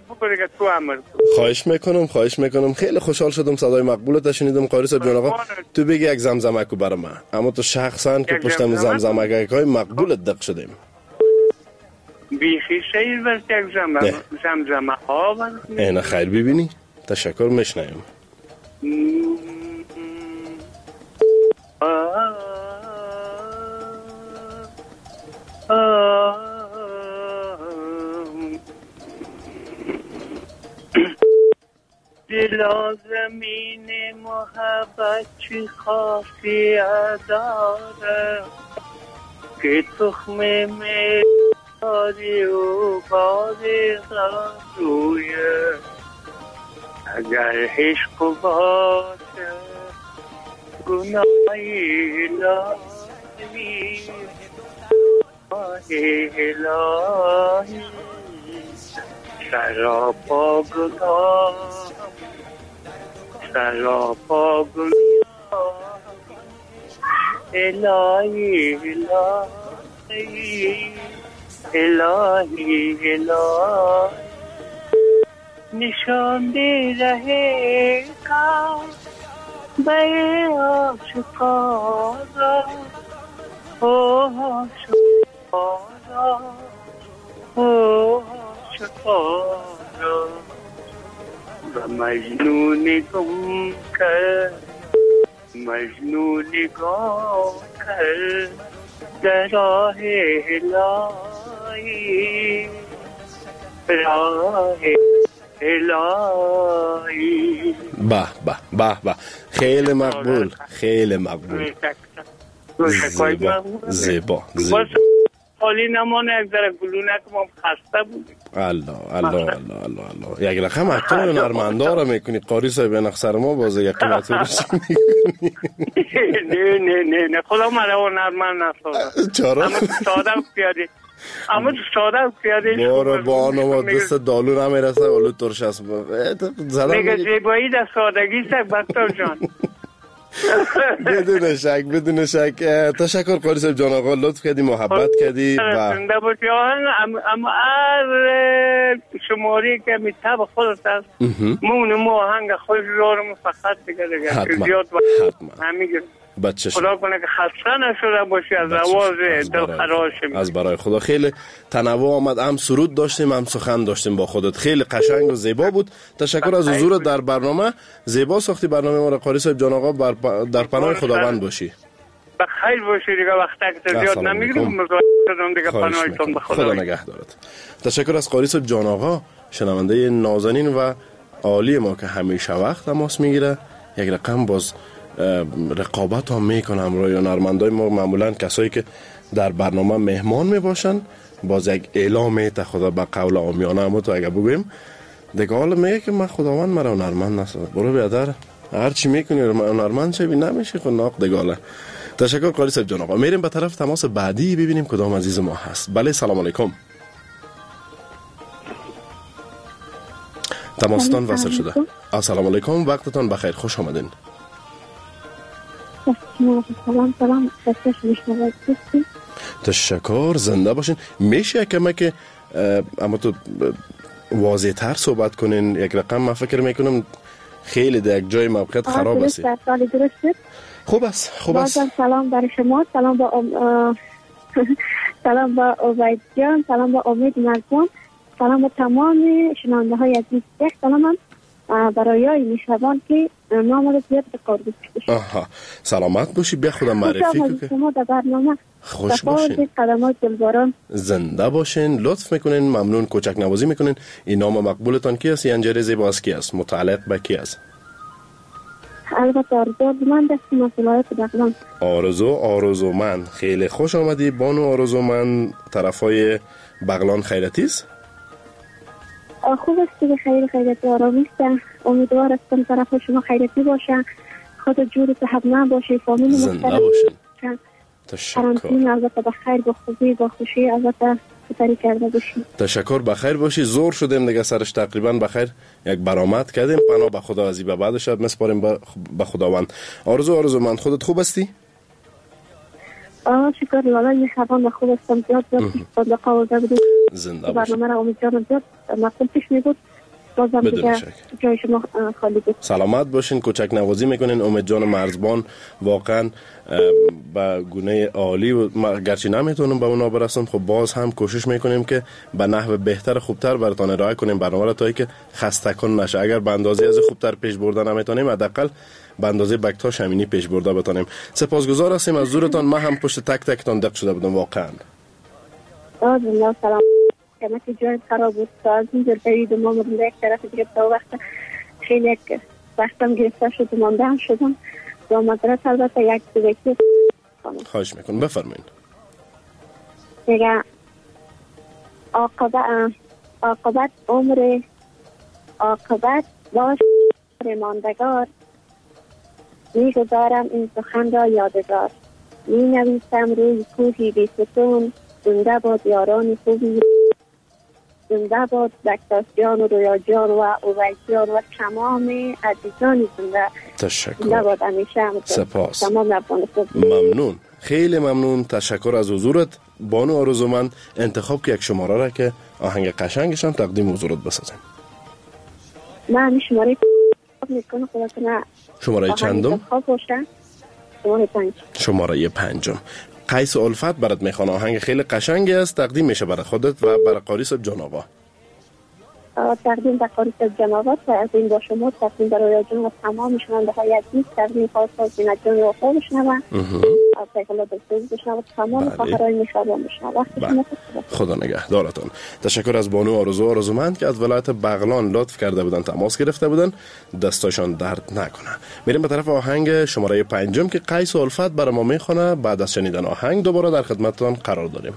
خواهش میکنم خواهش میکنم. خیلی خوشحال شدم صدای مقبولت شنیدم قاری صاحب جان آقا. تو بگی یک زمزمکو برام، اما تو شخصا که پشتم زمزمکای مقبولت دق شدیم. بیخی شیر بس یک زمزمه زمزمه ها اینا خیر ببینی. تشکر میشنیم. دلا زمین محبت چی خاصیت داره که تخم میاری و باری غرویه. اگر عشق باشه گناهی الهی الهی سراپا گناه سراپا گناه الهی الهی الهی الهی نشان دے رہے کا بے عاشقانا او عاشقانا او عاشقانا و مجنون گم کر مجنون گم کر در راه الهی راه الهی. به به به به خیلی مقبول خیلی مقبول. زیبا زیبا زیبا. حالی نمانه یک ذره گلونک ما خسته بودیم. الله الله الله الله الله. یک رقم اکتور هنرمندار میکنی قاری صاحب نقصر ما بازه یک رقم اکتور میکنی. نه نه نه نه خدا مرا هنرمند نسازد. چرا؟ اما ساده پیاده اما ساده پیاده بارو با آنما دست دالو نمیرسه ولو ترش است. میگه زیبایی در سادگی است بکتر جان. بدون شک بدون شک. تشکر قاری صاحب جان آقا، لطف کردی محبت کردی و زنده باشی. اما هر شماری که میتاب خودت است مون مو آهنگ خوش دارم فقط دیگه دیگه زیاد همین بچه خدا کنه که خسته نشده باشی از آواز دلخراش. از برای خدا خیلی تنوع آمد، هم سرود داشتیم هم سخن داشتیم با خودت. خیلی قشنگ و زیبا بود. تشکر از حضورت در برنامه. زیبا ساختی برنامه ما را قاری صاحب جان آقا. در پناه خداوند باشی. بخیر باشی دیگه. وقتی که زیاد نمیگیرم مزاحم شدم دیگه پناهتون به خدا. خدا نگهدارت. تشکر از قاری صاحب جان آقا، شنونده نازنین و عالی ما که همیشه وقت تماس میگیره. یک رقم باز رقابت هم میکنم روی هنرمندای ما، معمولا کسایی که در برنامه مهمان میباشن. باز یک اعلام میته خدا به قول عامیانه اما تو اگه بگویم دیگه حالا میگه که من خداوند مرا هنرمند نسازد. برو بیادر هر چی میکنی هنرمند شوی نمیشه خود ناق دگاله. تشکر قاری صاحب جان آقا. میریم به طرف تماس بعدی ببینیم کدام عزیز ما هست. بله سلام علیکم. تماستان وصل شده. السلام علیکم، وقتتان بخیر، خوش آمدین. سلام سلام. تشکر، زنده باشین. میشه کمه که اما تو واضح تر صحبت کنین؟ یک رقم من فکر میکنم خیلی در یک جای موقعیت خراب است. خوب است خوب است. سلام برای شما، سلام با ام... سلام با عبید جان، سلام با امید مرزان سلام تمام شنونده های عزیز. یک سلام هم برای های میشوان که نام رو زیاد بکار بشید. آها سلامت باشی. بیا خودم معرفی کن که شما در برنامه خوش باشین. قدمات دلباران زنده باشین. لطف میکنین. ممنون. کوچک نوازی میکنین. این نام مقبولتان کی است؟ ینجر زیبا از کی است؟ متعلق به کی است؟ البته آرزو من دستیم از ولایت بغلان. آرزو آرزو من. خیلی خوش آمدی بانو آرزو من. طرفای بغلان خیرتی است؟ خوب است که خیر خیرتی آرامی است. امیدوار هستم طرف شما خیرتی باشه. خود جور صحب نباشه. فامیل زنده باشین. تشکر. قرنطینه البته بخیر با خوبی با خوشی البته سپری کرده باشین. تشکر. بخیر باشی. زور شدیم دیگه سرش تقریبا بخیر یک برآمد کردیم. پناه به خدا از این به بعد شب مسپاریم به خداوند. آرزو آرزو من خودت خوب هستی؟ آه شکر لالا یه شبان خوب هستم. زیاد زیاد صدقه آورده بودیم. زنده باشی. برنامه را امیدوارم زیاد مقبول پیش می بود. بازم دیگه جای شما خالی بود. سلامت باشین. کوچک نوازی میکنین. امید جان مرزبان واقعا به گونه عالی و گرچه نمیتونم به اونا برسم خب باز هم کوشش میکنیم که به نحو بهتر خوبتر براتون ارائه کنیم برنامه را تا که خسته کن نشه. اگر به اندازه از خوبتر پیش برده نمیتونیم حداقل به اندازه بکتا شمینی پیش برده بتونیم. سپاسگزار هستیم از زورتان. من هم پشت تک تکتان دق شده بودم واقعا. آه سلام. که که جای خراب بود از اینجا برید ما مدنده یک طرف دیگه تا وقت خیلی یک وقتم گرفته شد مانده هم شدم با مدرس البته یک دوکی خواهش میکن بفرمین. دیگه عاقبت عاقبت عمر عاقبت باش ماندگار میگذارم این سخن را یادگار می نویسم روی کوهی بی ستون زنده باد یاران خوبی زنده باد بکتاسیان و رویاجان و اویجان و تمام عزیزان زنده. تشکر. زنده باد همیشه. سپاس. تمام افغانستان. ممنون. خیلی ممنون. تشکر از حضورت بانو آرزو من. انتخاب که یک شماره را که آهنگ قشنگشان تقدیم حضورت بسازم. من شماره میکنم خودتون. شماره چندم؟ شماره پنج. شماره پنجم. قیس الفت برات میخوانه. آهنگ خیلی قشنگی است. تقدیم میشه برای خودت و برای قاری صاحب جان آقا. تقدیم به قاری صاحب جان آقا. تقدیم با شما. تقدیم برای جان و تمام شنونده های عزیز. تقدیم خاص از زینت جان و خواب بشنوم. از پیغلا دلسوز بشنوم. تمام خواهرای میشوام بشنوم. خدا نگهدارتون. تشکر از بانو آرزو آرزومند که از ولایت بغلان لطف کرده بودن تماس گرفته بودن. دستاشان درد نکنه. میریم به طرف آهنگ شماره پنجم که قیس الفت برای ما میخونه. بعد از شنیدن آهنگ دوباره در خدمتتان قرار داریم.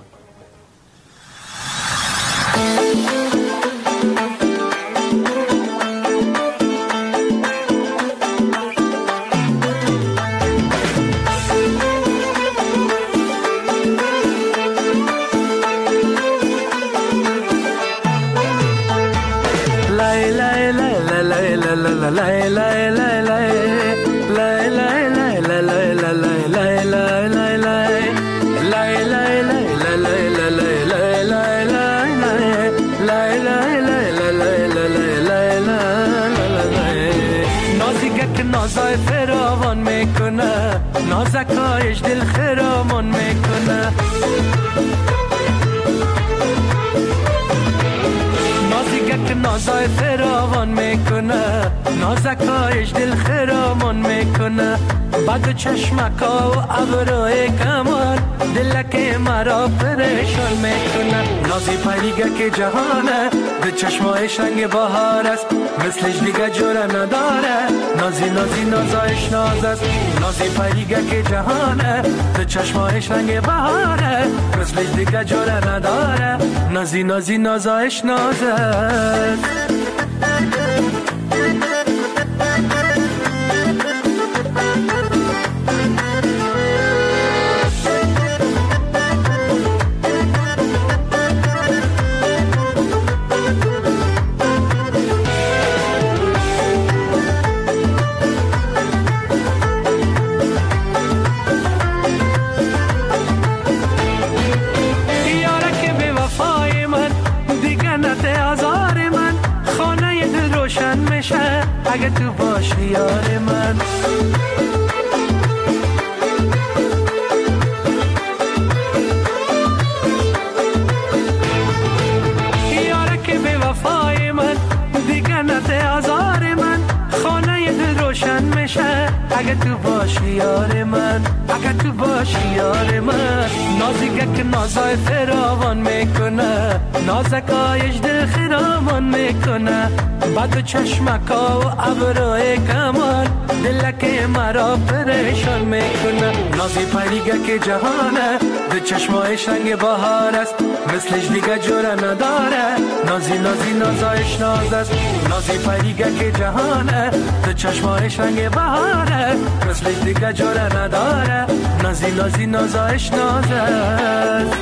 نازای فراوان میکنه نازکایش دل خرامان میکنه نازیگه نازای فراوان میکنه نازکایش دل خرامان میکنه بعد چشمکا و ابروی کمان دلک مرا پریشان میکنه نازی پریگه که جهانه به چشمایش رنگ بهار است مثلش دیگه جوره نداره نازی نازی نازایش ناز است نازی پریگه که جهانه به چشمایش رنگ بهاره مثلش دیگه جوره نداره نازی نازی نازایش ناز است اگه تو باشی یار من یاره که تو باشی یار من، اگه تو باشی یار من. نازیگه که نازای فراوان میکنه، نازکایش دل خرامان میکنه. بعد چشمکا و ابروی کمان، دلک مرا پریشان میکنه. نازی پریگه که جهانه، دو چشمایش رنگ بهار است، مثلش دیگه جوره نداره. نازی نازی نازایش ناز است، نازی پریگه که جهانه، دو چشمایش رنگ بهاره، مثلش دیگه جوره نداره. نازی نازی نازایش ناز است.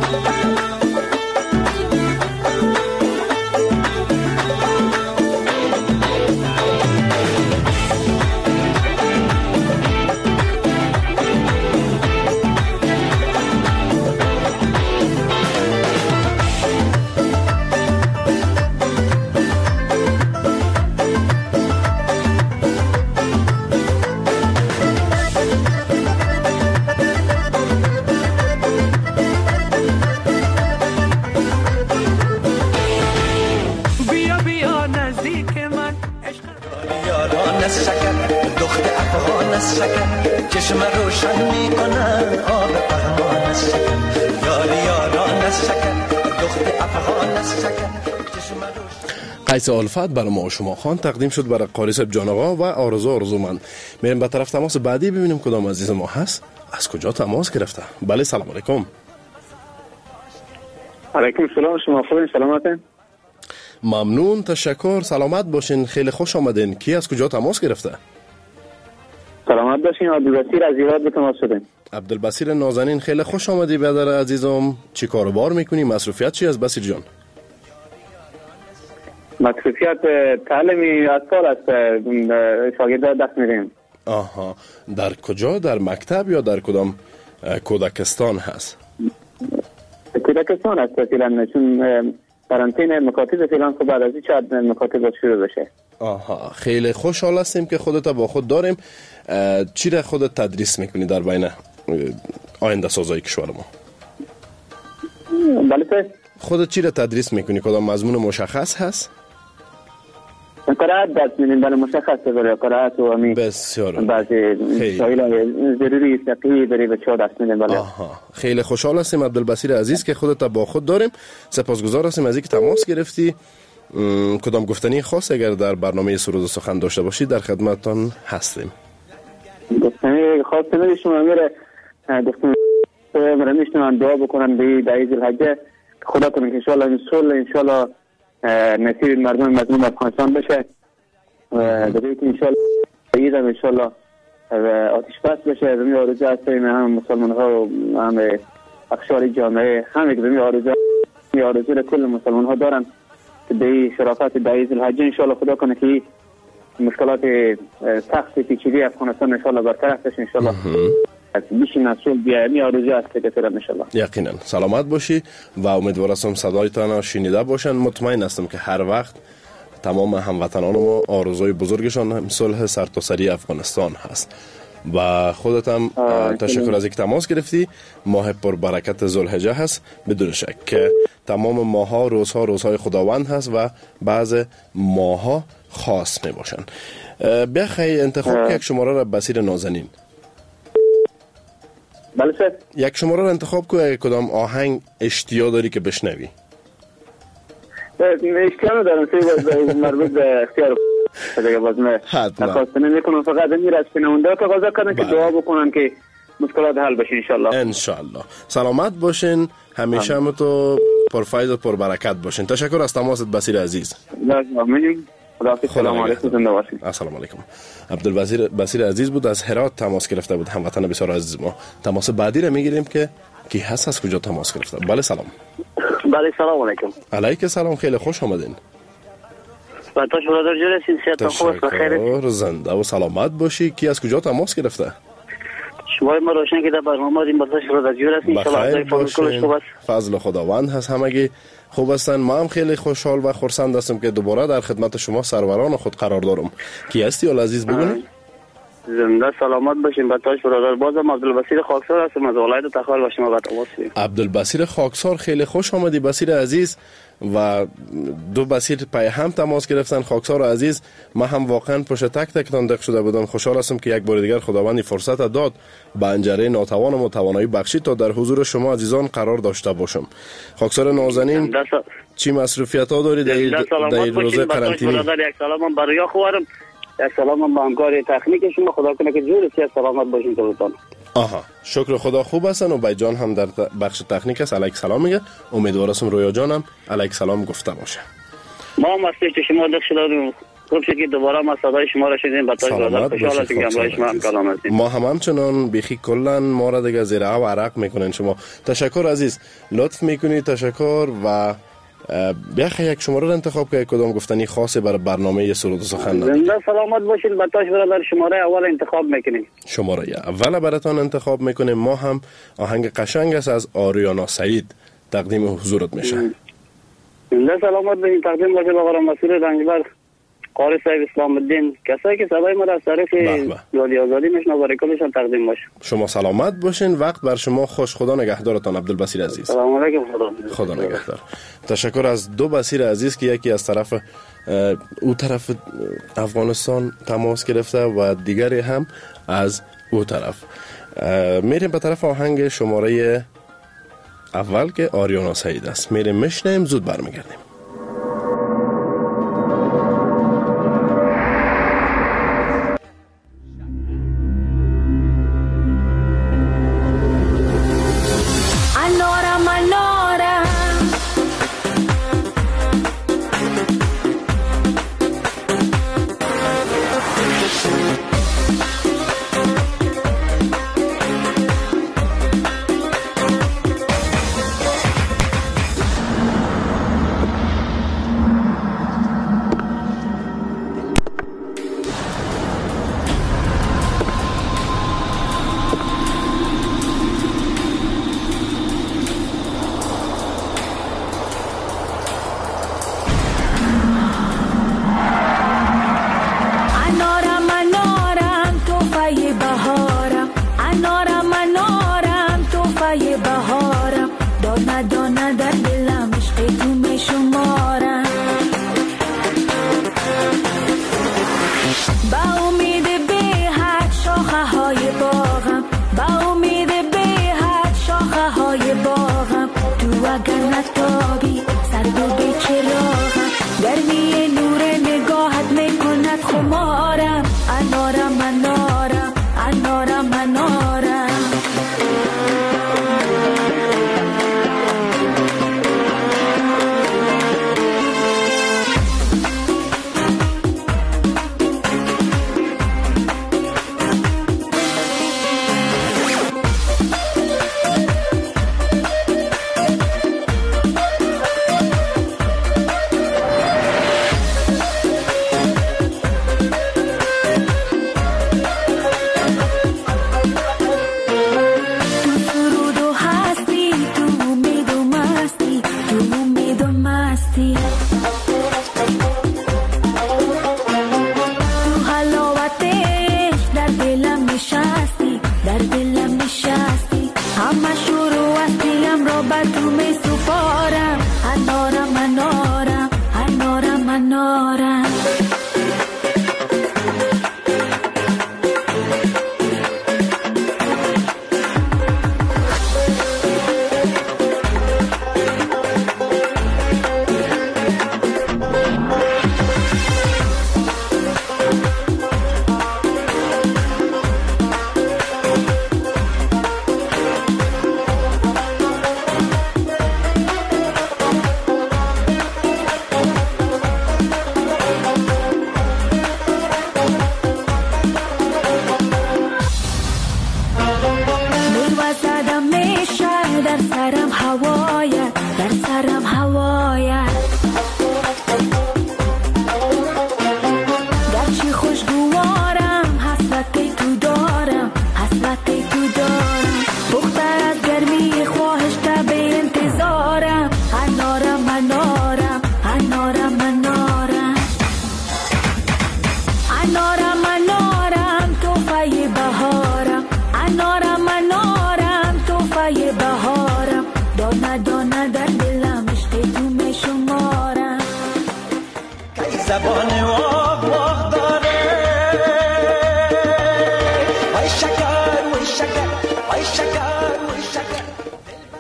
چشم روشن میکنه آب پهمان از شکر. یاری یاران از شکر، دخت افغان از شکر. قیس الفت برای ما و شما خان تقدیم شد برای قاری صاحب جان آقا و آرزو آرزومند. میریم به طرف تماس بعدی ببینیم کدام عزیز ما هست، از کجا تماس گرفته. بله سلام علیکم. علیکم السلام، شما خوبین؟ سلامتین؟ ممنون، تشکر، سلامت باشین، خیلی خوش آمدین. کی از کجا تماس گرفته؟ سلامت باشین. عبدالبصیر از ایراد به تماس شدیم. عبدالبصیر نازنین، خیلی خوش آمدی برادر عزیزم. چی کاروبار میکنی؟ مصروفیت چی از بصیر جان؟ مصروفیت تعلیمی از سال است، شاگرد دست میدیم. آها، در کجا؟ در مکتب یا در کدام کودکستان هست؟ کودکستان هست فعلا، چون قرنطینه مکاتب فعلا، خب بعد از این شاید مکاتب شروع بشه. آها، خیلی خوشحال هستیم که خودت با خود داریم. چی را خودت تدریس میکنی در بین آینده سازای کشور ما؟ بله. خودت چی را تدریس میکنی؟ کدام مضمون مشخص هست؟ قرائت درس میدیم. بله مشخص برای قرائت و امی بسیار بعضی شایل ضروری فقهی برای بچه ها درس میدیم. بله. آها، خیلی خوشحال هستیم عبدالبصیر عزیز که خودت با خود داریم. سپاسگزار هستیم از اینکه تماس گرفتی. کدام گفتنی خاص اگر در برنامه سرود و سخن داشته باشید در خدمتتان هستیم. گفتنی خاص نمیشم میره گفتم مرا میشنم دعا بکنن به دعای ذوالحجه، خدا کنه که ان شاء الله این صلح ان شاء الله نصیب مردم مظلوم افغانستان بشه و دیگه که ان شاء الله عید ان شاء الله آتش بس بشه. زمین آرزو است هم مسلمان ها و هم اقشار جامعه، همه که زمین آرزو می آرزو کل مسلمان ها دارن که به شرافت دعای ذوالحجه ان شاء الله خدا کنه که مشکلات سخت پیچیده افغانستان ان شاء الله برطرف بشه. ان شاء الله بیشین اصول بیایمی آرزو است که ترم ان شاء الله. یقینا سلامت باشی و امیدوارم صدایتان شنیده باشن. مطمئن هستم که هر وقت تمام هموطنان ما آرزوی بزرگشان صلح سرتاسری افغانستان هست. و خودت هم تشکر از اینکه تماس گرفتی. ماه پر برکت ذوالحجه هست، بدون شک که تمام ماها روزها روزهای خداوند هست و بعض ماها خاص می باشن. بخی انتخاب یک شماره را بصیر نازنین. بله سر. یک شماره را انتخاب که کدام آهنگ اشتیاق داری که بشنوی؟ اشتیاق دارم سه مربوط به اختیار دیگه باز من درخواست نمیکنم، فقط میره از شنونده تقاضا کردن که دعا بکنن که مشکلات حل بشه ان شاء الله. ان شاء الله. سلامت باشین، همیشه هم تو پرفیض و پربرکت باشین. تشکر از تماست بصیر عزیز. ممنون. خداحافظ. سلام علیکم. زنده باشین. السلام علیکم. عبدالبصیر بصیر عزیز بود، از هرات تماس گرفته بود، هموطن بسیار عزیز ما. تماس بعدی رو میگیریم که کی هست، از کجا تماس گرفته. بله سلام. بله سلام علیکم. علیک سلام، خیلی خوش آمدین. باتاش برادر جون سیاست خوب بخیر. زنده و سلامت باشی. کی از کجا تماس گرفته؟ شما ما روشن که در برنامه دیم باتاش برادر جون ان شاء الله فضل خوب است. فضل خداوند هست، همگی خوب هستن. ما هم خیلی خوشحال و خرسند هستم که دوباره در خدمت شما سروران خود قرار دارم. کی هستی ال عزیز بگونید؟ زنده سلامت باشین. باتاش برادر بازم عبدالبصیر خاکسار هستم از ولایت تخار با شما با تماس. عبدالبصیر خاکسار، خیلی خوش آمدی بصیر عزیز. و دو بسیر پای هم تماس گرفتن. خاکسار عزیز، ما هم واقعا پشت تک تکتان دق شده بودم. خوشحال هستم که یک بار دیگر خداوند فرصت داد به انجره ناتوانم و توانایی بخشید تا در حضور شما عزیزان قرار داشته باشم. خاکسار نازنین، چی مصروفیت ها دارید در در روزه قرنطینه؟ یک سلام برای خوارم، یک سلام به همکار تکنیک شما. خدا کنه که جور سیاست سلامت باشین تو. آها، شکر خدا خوب هستن و بیجان هم در بخش تکنیک است. علیک سلام میگه. امیدوارم رویا جانم علیک سلام گفته باشه. ما هم هستیم که شما دق شدیم. خوب شد که دوباره ما صدای شما را شنیدیم. بطور برادر خوشحال هستیم که همراه شما هم کلام هستیم. ما هم همچنان بیخی کلن ما را دیگه زیر و عرق میکنین شما. تشکر عزیز، لطف میکنی. تشکر. و بیاخه یک شماره را انتخاب که کدام گفتنی خاصی برای برنامه سرود و سخن ندید. زنده سلامت باشین. بطاش برادر شماره اول انتخاب میکنیم. شماره اول براتان انتخاب میکنیم. ما هم آهنگ قشنگ است از آریانا سعید تقدیم حضورت میشه. زنده سلامت باشین. تقدیم باشه به آقا مسئول رنجبر قاری صاحب اسلام الدین، کسایی که صدای ما را از طریق رادیو آزادی میشنوند برای کلشان تقدیم باشه. شما سلامت باشین. وقت بر شما خوش. خدا نگهدارتان عبدالبصیر عزیز. سلام علیکم. خدا خدا نگهدار. تشکر از دو بصیر عزیز که یکی از طرف او طرف افغانستان تماس گرفته و دیگری هم از او طرف. میریم به طرف آهنگ شماره اول که آریانا سعید است. میریم میشنیم، زود برمیگردیم.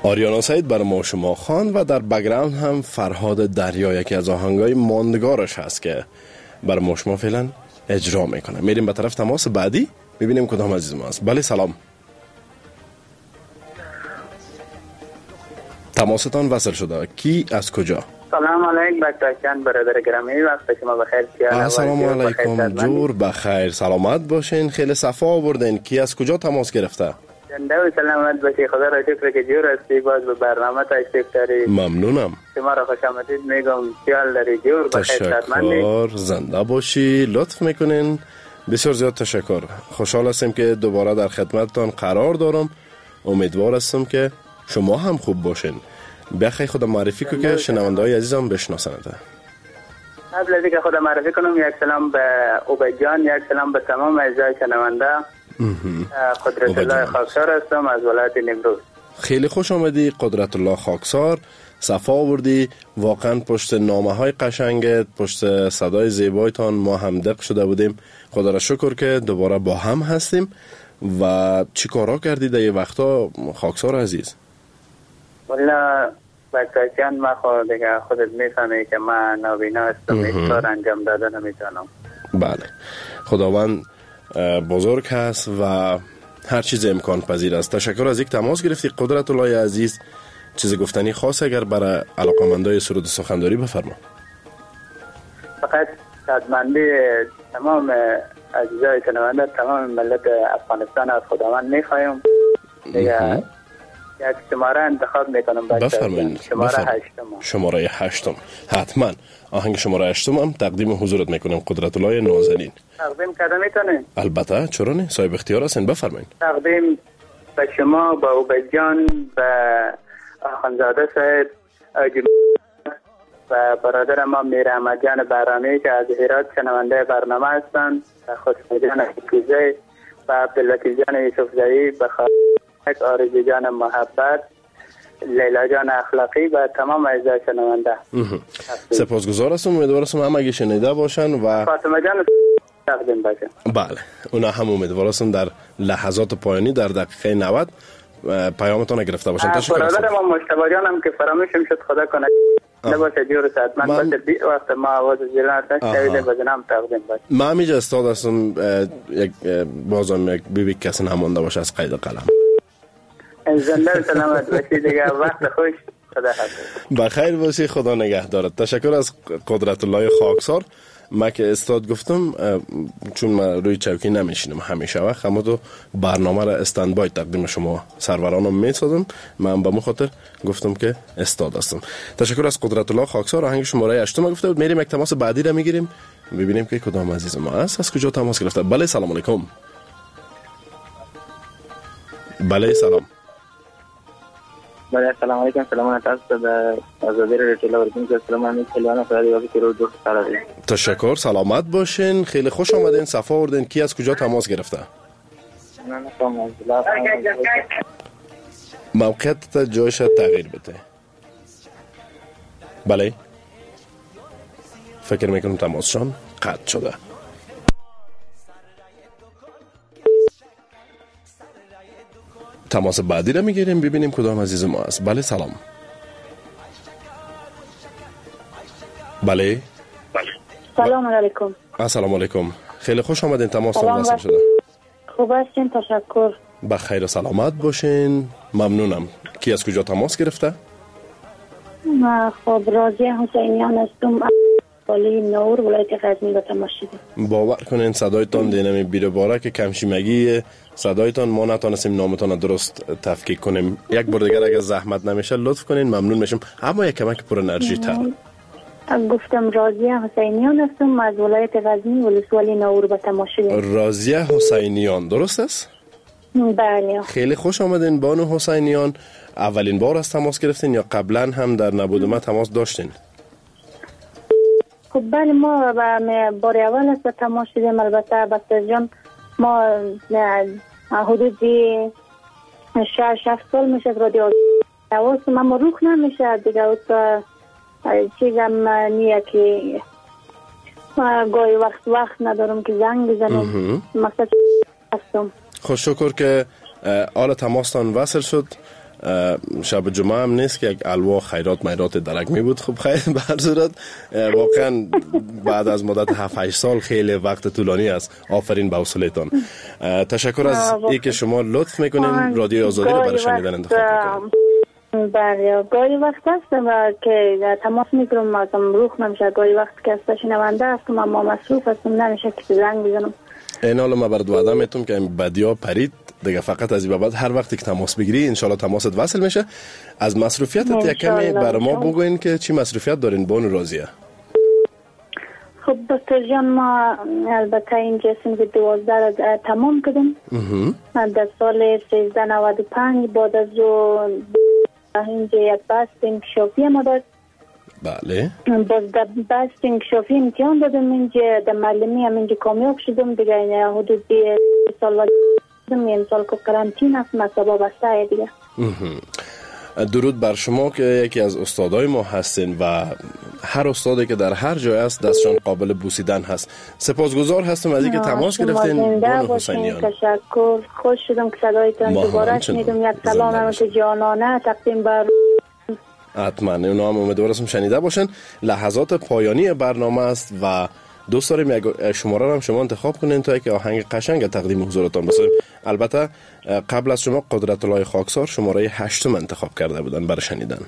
آریانا سعید بر ما شما خوان و در بک‌گراند هم فرهاد دریا یکی از آهنگای ماندگارش هست که بر ما شما فعلا اجرا میکنه. میریم به طرف تماس بعدی ببینیم کدام عزیز ما است. بله سلام. تماستان وصل شده. کی از کجا؟ سلام علیکم بکتاشان برادر گرامی، وقت شما بخیر. السلام علیکم، جور بخیر، سلامت باشین. خیلی صفا آوردین. کی از کجا تماس گرفته؟ زنده و سلامت باشی. خدا را شکر که جور هستی، باز به برنامه تشریف داری. ممنونم. شما را خوش آمدید میگم. خیال داری جور بخیر. تشکر، زنده باشی، لطف میکنین. بسیار زیاد تشکر. خوشحال هستم که دوباره در خدمتتان قرار دارم. امیدوار هستم که شما هم خوب باشین. بخیر خدا معرفی کو که شنونده‌های عزیزم بشناسند. قبل از اینکه خدا معرفی کنم یک سلام به عبید جان، یک سلام به تمام اعضای شنونده. قدرت الله خاکسار هستم از ولایت نیمروز. خیلی خوش آمدی قدرت الله خاکسار. صفا آوردی. واقعا پشت نامه‌های قشنگت، پشت صدای زیبایتان ما هم دق شده بودیم. خدا را شکر که دوباره با هم هستیم. و چی کارا کردی در این وقتا خاکسار عزیز؟ والا بکتاشان ما خود دیگه خودت میفهمی که من نابینا هستم، هیچ کار انجام داده نمیتونم. بله خداوند بزرگ هست و هر چیز امکان پذیر است. تشکر از یک تماس گرفتی قدرت الله عزیز. چیز گفتنی خاص اگر برای علاقمندای سرود سخنداری بفرما. فقط شادمندی تمام عزیزای شنونده، تمام ملت افغانستان از خداوند میخوایم. دیگه یک شماره انتخاب میکنم. بفرمایید. شماره هشتم. شماره هشتم. حتما آهنگ شماره هشتم هم تقدیم حضورت میکنم قدرت الله نازنین. تقدیم کردم میتونین؟ البته چرا نه، صاحب اختیار هستین. بفرمایید. تقدیم به شما، به عبید جان، به آخوندزاده صاحب و برادر ما میر احمد جان برانی که از هرات شنونده برنامه هستند، و خسرو جان حکوزی و عبداللطیف جان یوسفزایی، به خالق آرزو جان محبت، لیلا جان اخلاقی و تمام اعضای شنونده. سپاسگزار هستم. امیدوار هستم هم اگه شنیده باشن و فاطمه جان تقدیم باشه. بله اونا هم امیدوار هستم در لحظات پایانی در دقیقه نود پیامتون گرفته باشن. تشکر هستم. برادر ما مجتبی جان هم که فراموش شد خدا کنه نباشه جور صحت من باشه بی وقت ما آواز زیران تشویده بزنم تقدیم باشه. من همیجا استاد هستم. یک بازم یک بیبی کسی نمانده باشه از قید قلم. زنده و سلامت باشی دیگه. وقت خوش. خدا حافظ. بخیر باشی. خدا نگهدارت. تشکر از قدرت الله خاکسار. من که استاد گفتم چون من روی چوکی نمیشینم همیشه وقت، اما تو برنامه را استندبای تقدیم شما سرورانم میسازم. من به مخاطر گفتم که استاد هستم. تشکر از قدرت الله خاکسار. آهنگ شماره هشتم گفته بود. میریم یک تماس بعدی را میگیریم ببینیم که کدام عزیز ما است، از کجا تماس گرفته. بله سلام علیکم. بله سلام. بله سلام علیکم. سلام تاسو د آزادی رادیو تلویزیون سلام میکنم. خیلی وقتی که رو دو سال تشکر. سلامت باشین. خیلی خوش آمدین. صفا آوردین. کی از کجا تماس گرفته؟ من از موقعیت جایش تغییر بده. بله فکر میکنم تماسشان قطع شده. تماس بعدی را میگیریم ببینیم کدام عزیز ما است. بله سلام. بله سلام علیکم. السلام علیکم. خیلی خوش آمدین. تماستان وصل شده. خوب هستین؟ تشکر. بخیر و سلامت باشین. ممنونم. کی از کجا تماس گرفته؟ ما خب راضیه حسینیان هستم، ولی نور ولایت غزنی به تماس شدیم. باور کنین صدایتان دینمی بیره باره که کمشیمگی صدایتان ما نتونستیم نامتان درست تفکیک کنیم. یک بار دیگر اگر زحمت نمیشه لطف کنین ممنون میشم. اما یک کمک پر انرژی تر. گفتم راضیه حسینیان هستم از ولایت غزنی ولسوالی نور به تماس شدیم. راضیه حسینیان درست است؟ بله. خیلی خوش آمدین بانو حسینیان. اولین بار از تماس گرفتین یا قبلا هم در نبود ما تماس داشتین؟ خب بله ما بار اول است تماس شدیم. البته بسته جان ما حدودی شش هفت سال میشه رادیو نواز ما روخ نمیشه دیگه. اوتا چیزم نیه که گاهی وقت وقت ندارم که زنگ بزنم. مقصد هستم. خوش شکر که آل تماستان وصل شد. شب جمعه هم نیست که یک الوا خیرات میرات درک می بود. خب خیر به هر صورت واقعا بعد از مدت هفت هشت سال خیلی وقت طولانی است. آفرین به حوصله‌تان. تشکر از اینکه شما لطف میکنین رادیوی آزادی رو برای شنیدن انتخاب میکنین. بله گاهی وقت هستم که تماس میگیرم ازم روح نمیشه. گاهی وقت که از شنونده هستم ما مصروف هستم نمیشه که زنگ بزنم. این حالا ما برات وعده میتونم که بدیا پرید دیگه فقط از این بعد هر وقتی که تماس بگیری انشالله تماست وصل میشه. از مصروفیتت یک کمی برای ما بگوین که چی مصروفیت دارین بانو راضیه؟ خب دکتر جان ما البته این جسم که دوازده را تمام کردم در سال سیزده نود و پنج بعد از اینجا یک بست انکشافی ما داد. بله باز در بست انکشافی امتحان دادم اینجا در معلمی هم اینجا کامیاب شدم دیگه این حدود سال این سال که کرانتین است مصابه بسته دیگه. درود بر شما که یکی از استادای ما هستین و هر استادی که در هر جای است دستشان قابل بوسیدن هست. سپاسگزار هستم از اینکه تماس گرفتین. بانو حسینیان تشکر. خوش شدم که صدایتان دوباره شنیدم. یک سلام همت جانانه تقدیم بر حتما اونا هم امیدوارم شنیده باشن. لحظات پایانی برنامه است و دوست داریم یک شماره رو هم شما انتخاب کنین تا که آهنگ قشنگ تقدیم حضورتان بسازیم. البته قبل از شما قدرت الله خاکسار شماره هشتم انتخاب کرده بودن برای شنیدن.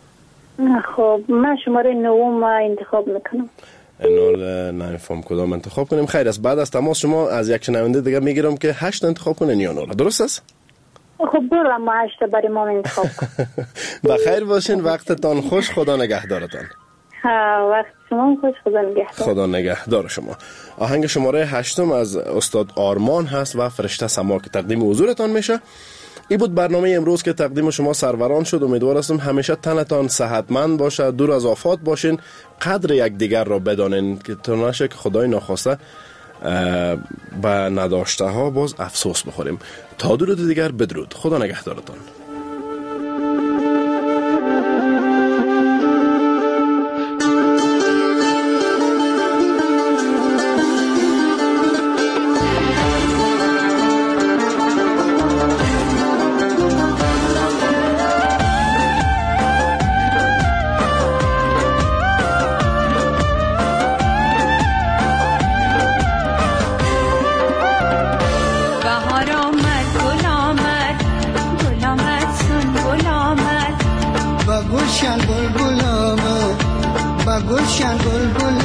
خب من شماره نهم انتخاب میکنم. نول نمیفهم کدام انتخاب کنیم. خیر است بعد از تماس شما از یک شنونده دیگه میگیرم که هشت انتخاب کنین یا نول. درست است؟ خب برو ما هشت برای ما انتخاب کن. بخیر باشین. وقتتان خوش. خدا نگهدارتان. ها وقت شما خوش. خدا نگهدار. خدا نگهدار شما. آهنگ شماره هشتم از استاد آرمان هست و فرشته سما که تقدیم حضورتان میشه. این بود برنامه امروز که تقدیم شما سروران شد. امیدوارم همیشه تنتان صحتمند باشه، دور از آفات باشین، قدر یک دیگر را بدانین که تو نشه که خدای ناخواسته به نداشته ها باز افسوس بخوریم. تا درود دیگر بدرود. خدا نگهدارتان. گلشن بلبل